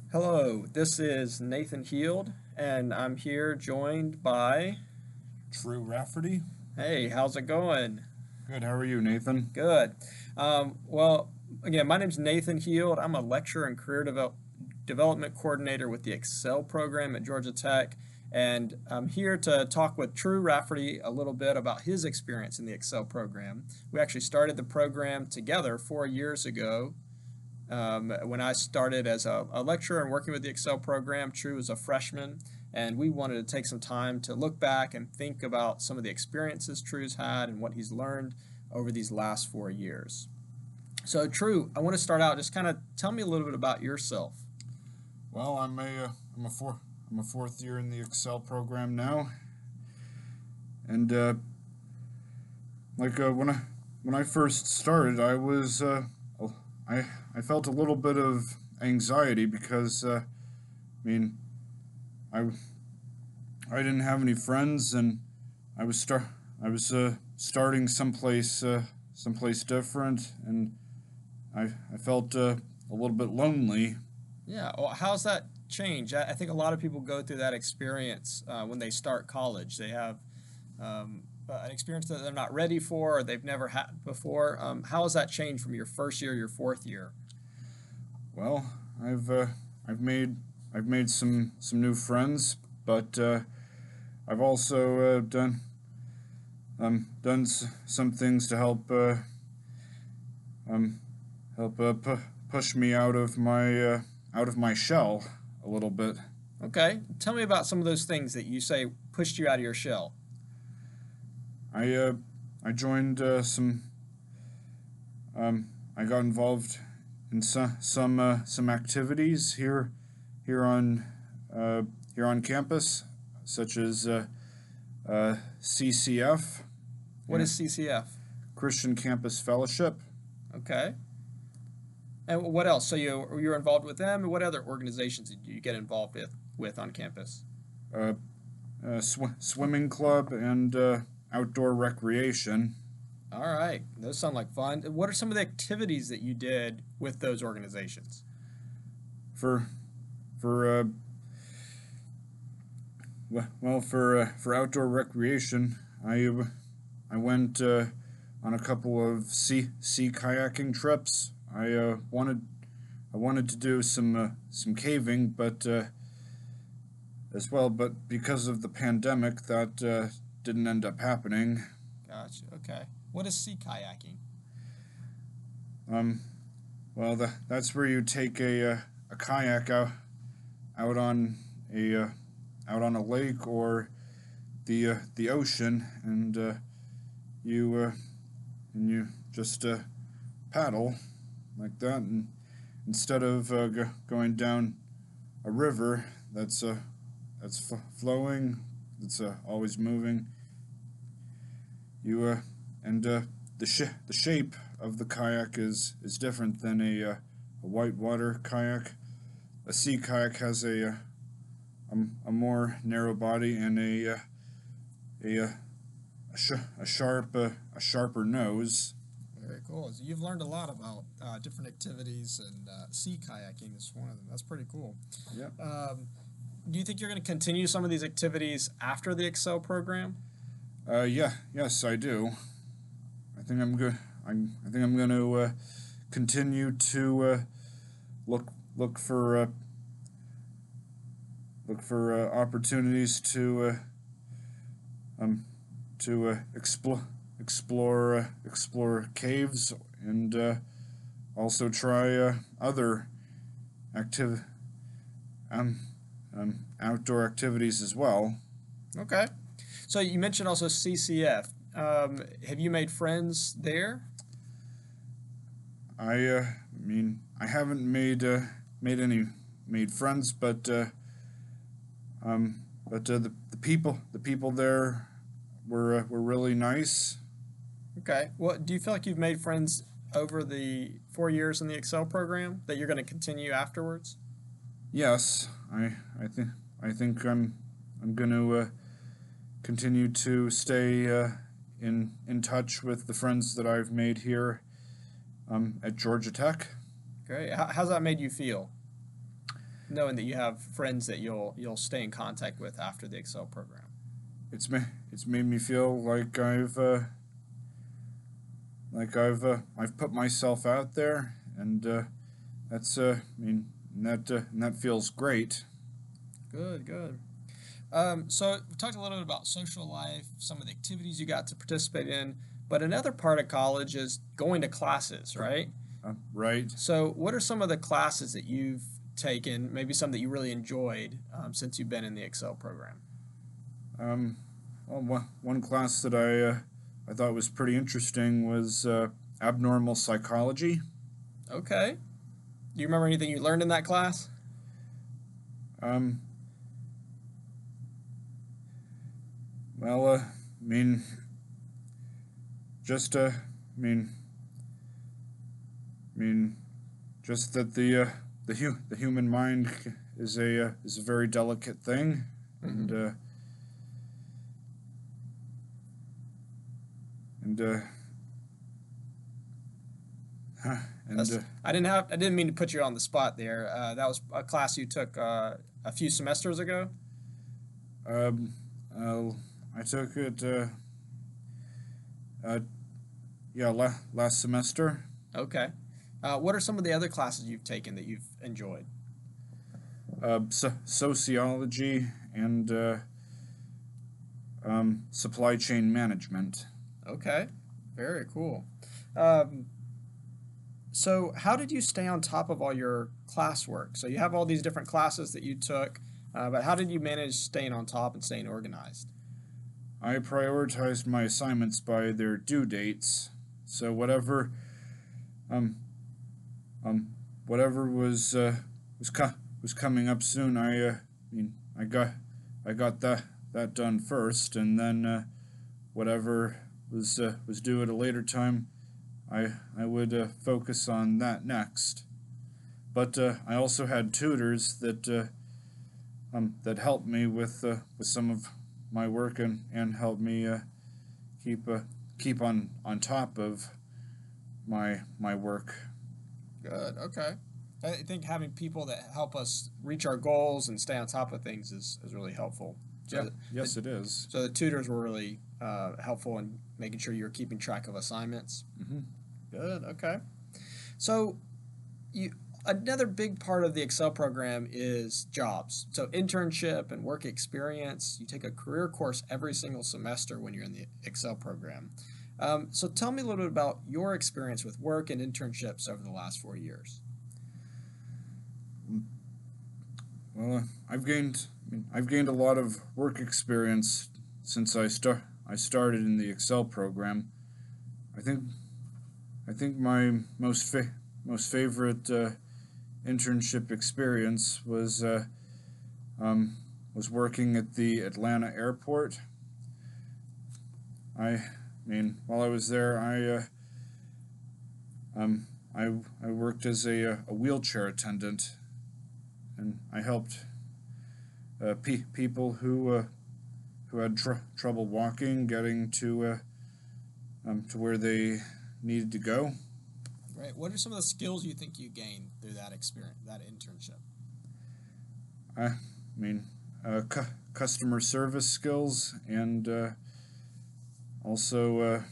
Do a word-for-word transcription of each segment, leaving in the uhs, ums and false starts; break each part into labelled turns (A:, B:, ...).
A: Hello, this is Nathan Heald, and I'm here joined by.
B: True Rafferty.
A: Hey, how's it going?
B: Good. How are you, Nathan?
A: Good. Um, well, again, my name's Nathan Heald. I'm a lecturer and career devel- development coordinator with the Excel program at Georgia Tech, and I'm here to talk with True Rafferty a little bit about his experience in the Excel program. We actually started the program together four years ago. Um, when I started as a, a lecturer and working with the Excel program, True was a freshman, and we wanted to take some time to look back and think about some of the experiences True's had and what he's learned over these last four years. So, True, I want to start out. Just kind of tell me a little bit about yourself.
B: Well, I'm a uh, I'm a four I'm a fourth year in the Excel program now, and uh, like uh, when I when I first started, I was uh, I I felt a little bit of anxiety because uh, I mean I I didn't have any friends, and I was start I was uh, starting someplace uh, someplace different, and I I felt uh, a little bit lonely.
A: Yeah, well, how's that change? I, I think a lot of people go through that experience uh, when they start college. They have um, uh, an experience that they're not ready for or they've never had before. Um, how has that changed from your first year, your fourth year?
B: Well, I've uh, I've made I've made some some new friends, but uh, I've also uh, done um done s- some things to help uh, um help uh, pu- push me out of my uh, out of my shell a little bit.
A: Okay, tell me about some of those things that you say pushed you out of your shell.
B: I uh, I joined uh, some um I got involved in some some uh, some activities here here on uh, here on campus, such as uh, uh, C C F,
A: What
B: yeah,
A: is C C F?
B: Christian Campus Fellowship,
A: Okay, and what else? So you you're involved with them. What other organizations did you get involved with with on campus?
B: uh, uh, sw- swimming club, and uh, outdoor recreation.
A: All right, those sound like fun. What are some of the activities that you did with those organizations?
B: For for uh, well for uh, for outdoor recreation, I uh, I went uh, on a couple of sea sea kayaking trips. I uh, wanted I wanted to do some uh, some caving, but uh, as well, but because of the pandemic, that uh, didn't end up happening.
A: Gotcha. Okay. What is sea kayaking?
B: Um, well, the, that's where you take a uh, a kayak out out on a uh, out on a lake or the uh, the ocean, and uh, you uh, and you just uh, paddle like that, and instead of uh, go- going down a river that's uh, that's f- flowing, that's uh, always moving, you uh, and uh, the sh- the shape of the kayak is is different than a uh, a whitewater kayak. A sea kayak has a uh, a, a more narrow body and a uh, a uh, a, sh- a sharp uh, a sharper nose.
A: Very cool. So you've learned a lot about uh, different activities, and uh, sea kayaking is one of them. That's pretty cool.
B: Yep.
A: Um, do you think you're going to continue some of these activities after the Excel program?
B: Uh, yeah. Yes, I do. I think I'm good. I'm. I think I'm going to uh, continue to uh, look look for uh, look for uh, opportunities to uh, um to uh, explore explore uh, explore caves, and uh, also try uh, other active um, um, outdoor activities as well.
A: Okay. So you mentioned also C C F. Um, have you made friends there?
B: I uh, mean I haven't made uh, made any made friends, but uh, um, but uh, the the people the people there were uh, were really nice.
A: Okay. Well, do you feel like you've made friends over the four years in the Excel program that you're going to continue afterwards?
B: Yes, I I think I think I'm I'm going to uh, continue to stay uh, in in touch with the friends that I've made here um, at Georgia Tech.
A: Great. How, how's that made you feel? knowing that you have friends that you'll you'll stay in contact with after the Excel program.
B: It's ma- it's made me feel like I've uh, like I've uh, I've put myself out there, and uh, that's uh, I mean and that uh, and that feels great.
A: Good, good. Um, so we talked a little bit about social life, some of the activities you got to participate in, but another part of college is going to classes, right?
B: Uh, right.
A: So what are some of the classes that you've taken, maybe some that you really enjoyed um, since you've been in the Excel program?
B: Um, well, one, one class that I uh, I thought was pretty interesting was uh, abnormal psychology.
A: Okay. Do you remember anything you learned in that class?
B: Um, well, uh, I mean, just uh, I mean, I mean, just that the uh, the hu- the human mind is a uh, is a very delicate thing, and
A: Mm-hmm.
B: uh, and uh, and
A: That's,
B: uh,
A: I didn't have I didn't mean to put you on the spot there. Uh, that was a class you took uh, a few semesters ago.
B: um, uh, I took it uh, uh, yeah la- last semester.
A: Okay. Uh, what are some of the other classes you've taken that you've enjoyed?
B: Uh, so- sociology and uh, um, supply chain management.
A: Okay. Very cool. Um, so, how did you stay on top of all your classwork? So, you have all these different classes that you took, uh, but how did you manage staying on top and staying organized?
B: I prioritized my assignments by their due dates. So whatever um um whatever was uh, was co- was coming up soon, I uh, I mean I got I got that that done first, and then uh, whatever was uh, was due at a later time, I I would uh, focus on that next. But uh, I also had tutors that uh, um that helped me with uh, with some of my work, and and helped me uh, keep uh, keep on on top of my my work.
A: Good. Okay. I think having people that help us reach our goals and stay on top of things is, is really helpful. So,
B: Yeah,
A: the, the,
B: yes, it is.
A: so the tutors were really uh, helpful in making sure you were keeping track of assignments.
B: Mm-hmm.
A: Good. Okay. So you another big part of the Excel program is jobs. So internship and work experience. You take a career course every single semester when you're in the Excel program. Um, so tell me a little bit about your experience with work and internships over the last four years.
B: Well, uh, I've gained I mean, I've gained a lot of work experience since I start I started in the Excel program. I think I think my most fa- most favorite uh, internship experience was uh, um, was working at the Atlanta airport. I mean, while I was there, I uh, um, I I worked as a, uh, a wheelchair attendant, and I helped uh, pe- people who uh, who had tr- trouble walking, getting to uh, um, to where they needed to go.
A: Right. What are some of the skills you think you gained through that experience, that internship?
B: I mean, uh, cu- customer service skills, and uh, also uh,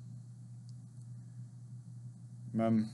B: um,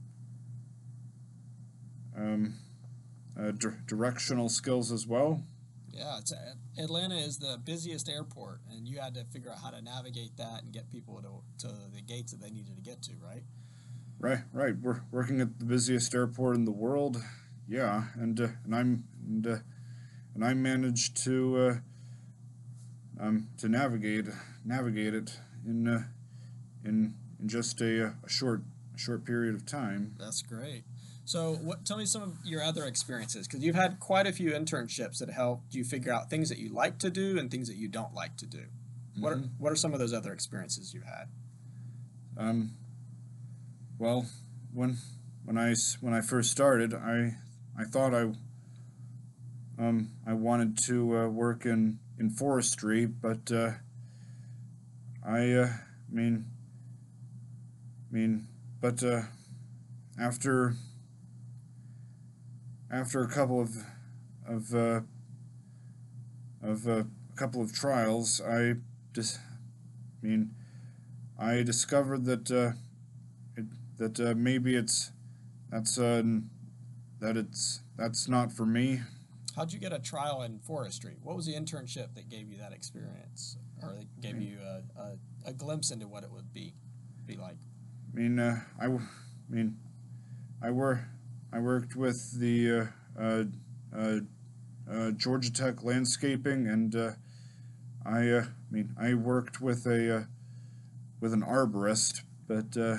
B: um, uh, dir- directional skills as well.
A: Yeah, it's Atlanta is the busiest airport, and you had to figure out how to navigate that and get people to to the gates that they needed to get to, right?
B: Right, right. We're working at the busiest airport in the world. Yeah, and uh, and I'm and, uh, and I managed to uh, um to navigate navigate it in uh, in in just a, a short a short period of time.
A: That's great. So, what? Tell me some of your other experiences, because you've had quite a few internships that helped you figure out things that you like to do and things that you don't like to do. What are,
B: Mm-hmm.
A: what are some of those other experiences you've had?
B: Um, well, when when I s- when I first started, I I thought I um I wanted to uh, work in in forestry, but uh, I uh, mean mean but uh, after after a couple of of uh, of uh, a couple of trials, I just I mean I discovered that uh, it, that uh, maybe it's that's uh, that it's that's not for me.
A: How'd you get a trial in forestry? What was the internship that gave you that experience, or that gave
B: I mean,
A: you a, a, a glimpse into what it would be be like?
B: I mean, uh, I, w- I mean, I wor- I worked with the uh, uh, uh, uh, Georgia Tech landscaping, and uh, I, uh, I mean, I worked with a uh, with an arborist, but uh,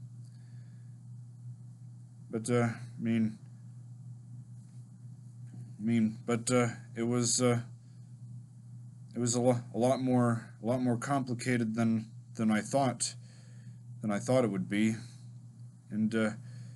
B: but uh, I mean, I mean, but uh, it was uh, it was a, lo- a lot more a lot more complicated than than I thought than I thought it would be, and uh,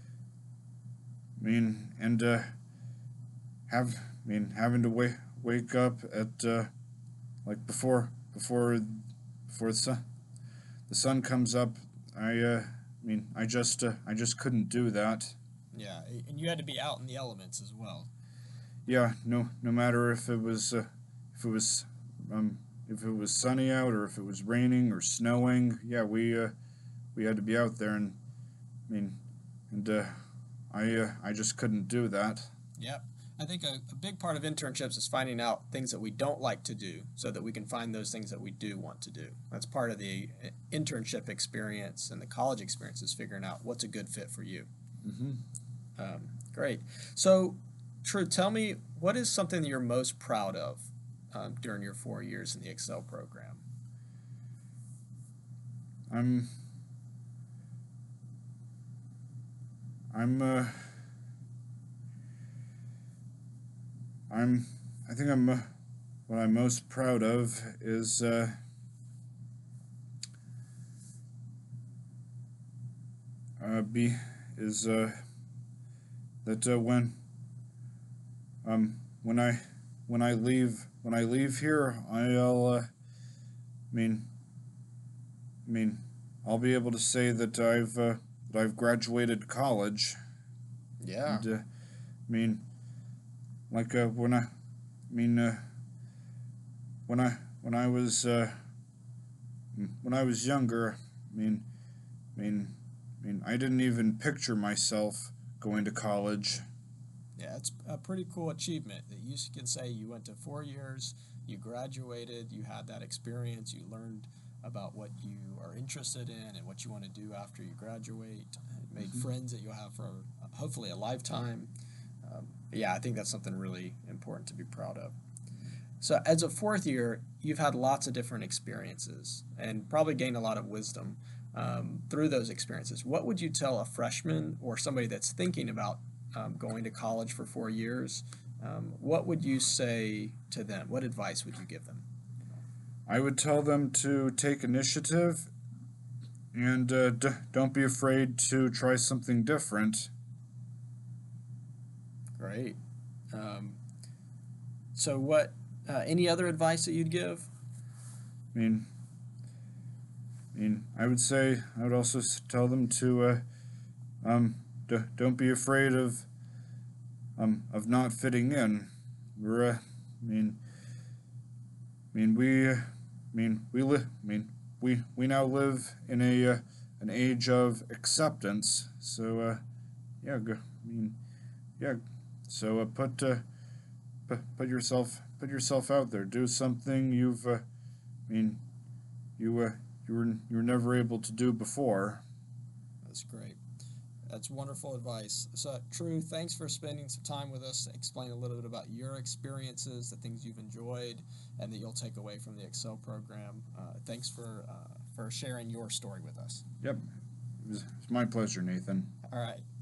B: I mean, and uh, have I mean having to wake wake up at uh, like before before before the sun, the sun comes up. I uh, I mean I just uh, I just couldn't do that.
A: Yeah, and you had to be out in the elements as well.
B: Yeah, no no matter if it was uh, if it was um if it was sunny out or if it was raining or snowing. Yeah, we uh, we had to be out there, and I mean and uh, I uh, I just couldn't do that.
A: Yep. I think a, a big part of internships is finding out things that we don't like to do so that we can find those things that we do want to do. That's part of the uh, internship experience and the college experience is figuring out what's a good fit for you.
B: Hmm.
A: Um, great. So, True, tell me, what is something that you're most proud of um, during your four years in the Excel program?
B: I'm I'm uh, I'm I think I'm uh, what I'm most proud of is uh, uh be is uh that uh, when um when I when I leave when I leave here I'll uh, I mean I mean I'll be able to say that I've uh, that I've graduated college,
A: Yeah.
B: and uh, I mean like uh, when I I mean uh, when I when I was uh, when I was younger, I mean I mean I mean I didn't even picture myself going to college.
A: Yeah, it's a pretty cool achievement that you can say you went to four years, you graduated, you had that experience, you learned about what you are interested in and what you want to do after you graduate, made
B: Hmm.
A: friends that you'll have for uh, hopefully a lifetime. Um, yeah, I think that's something really important to be proud of. So, as a fourth year, you've had lots of different experiences and probably gained a lot of wisdom um, through those experiences. What would you tell a freshman or somebody that's thinking about um, going to college for four years? Um, what would you say to them? What advice would you give them?
B: I would tell them to take initiative and uh, d- don't be afraid to try something different.
A: Great. Um, so, what? Uh, any other advice that you'd give?
B: I mean, I mean, I would say I would also tell them to uh, um, d- don't be afraid of um, of not fitting in. We're, uh, I mean, I mean we, uh, I mean we live. I mean we we now live in a uh, an age of acceptance. So uh, yeah, go, I mean yeah. So uh, put uh, put put yourself put yourself out there. Do something you've. Uh, I mean you uh, you were you were never able to do before.
A: That's great. That's wonderful advice. So, True, thanks for spending some time with us, explain a little bit about your experiences, the things you've enjoyed, and that you'll take away from the Excel program. Uh, thanks for uh, for sharing your story with us.
B: Yep, it was, it was my pleasure, Nathan.
A: All right.